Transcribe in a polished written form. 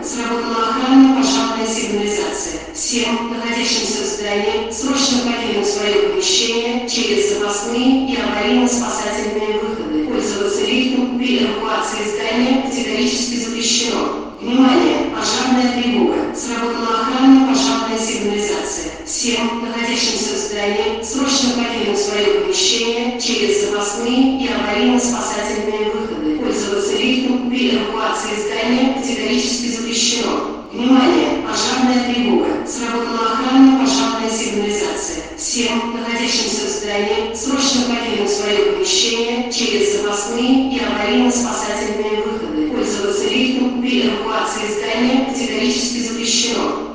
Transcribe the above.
Сработала охранно-пожарная сигнализация. Всем, находящимся в здании, срочно покинуть свое помещение через запасные и аварийно-спасательные выходы. Пользоваться лифтом при эвакуации здания категорически запрещено. Внимание! Пожарная тревога. Сработала охранно-пожарная сигнализация. Всем, находящимся в здании, срочно покинуть свое помещение через запасные и аварийно-спасательные выходы. Пользоваться лифтом при эвакуации здания категорически запрещено. Внимание! Пожарная тревога. Сработала охранно-пожарная сигнализация. Всем, находящимся в здании, срочно покинуть свое помещение через запасные и аварийно-спасательные выходы. Пользоваться лифтом при эвакуации здания категорически запрещено.